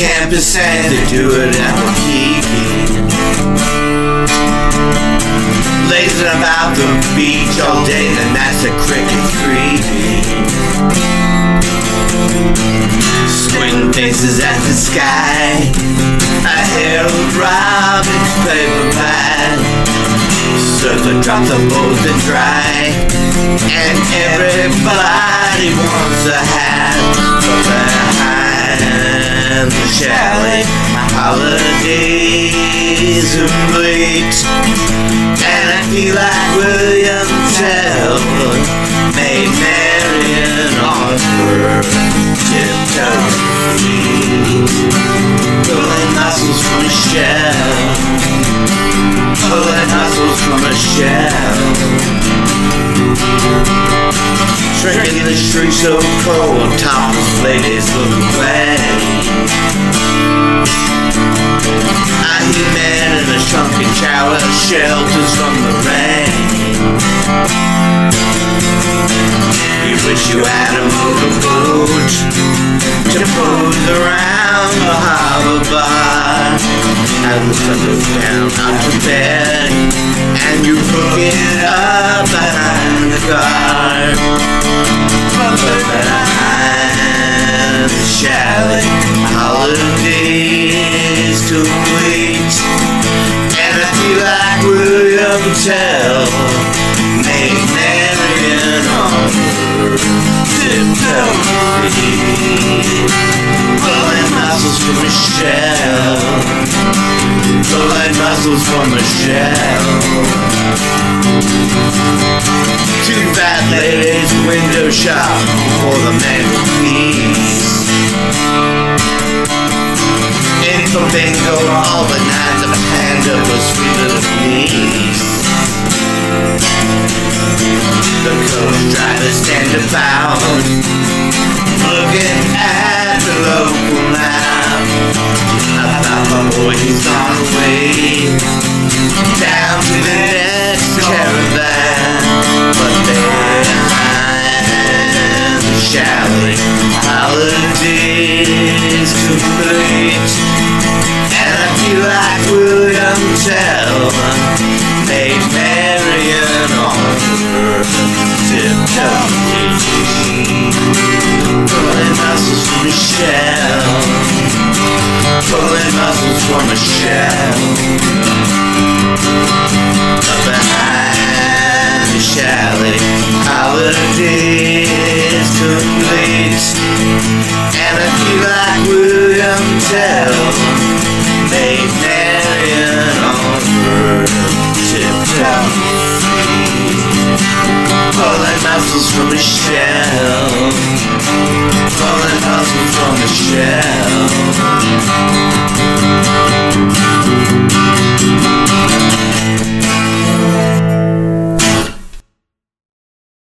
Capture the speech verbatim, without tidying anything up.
campus and they do it at the peak. Lazing about the beach all day, then that's a cricket creepy. Squinting faces at the sky, a Harold Robbins paper bag. Surfer drops the boat to dry, and everybody wants a hat. But behind the chalet, my holidays are late, and I feel like William Tell made Marion on her tiptoe feet, pulling muscles from a shell, pulling muscles from a shell. Shrinking the street so cold, topless ladies look away. I hear men in a shrunken shower, shelters from the rain. You wish you had a motorboat to pose around the harbor bar. As the sun goes down out to bed, and you hook it up behind the car. But behind the chalet, holidays complete, and I feel like William Tell made Marion on her tiptoe feet, pulling muscles from a shell, pulling muscles from a shell. Two fat ladies window shop for the mantelpiece. Info bingo, all the nights of a panda for sweet little niece. The coach drivers stand about, looking at the local map. I thought my boy, he's gone away, down to the next caravan. But behind the chalet, holidays complete, and I feel like William Tell made Marion on her tiptoe feet, pulling muscles from a shell, pulling muscles from a shell. But behind the chalet, holidays complete, and I feel like William Tell made Marion on her tiptoe feet, pulling muscles from a shell, pulling muscles from a shell.